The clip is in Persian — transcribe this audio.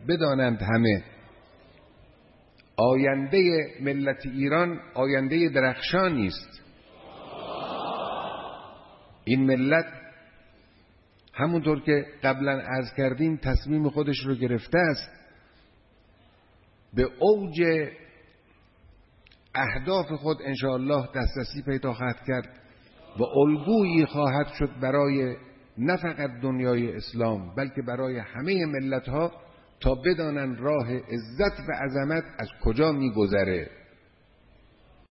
بدانند همه آینده ملت ایران آینده درخشانی است. این ملت همونطور که قبلا عرض کردیم تصمیم خودش رو گرفته است، به اوج اهداف خود انشاءالله دسترسی پیدا خواهد کرد و الگویی خواهد شد برای نه فقط دنیای اسلام بلکه برای همه ملت‌ها تا بدانند راه عزت و عظمت از کجا می‌گذره.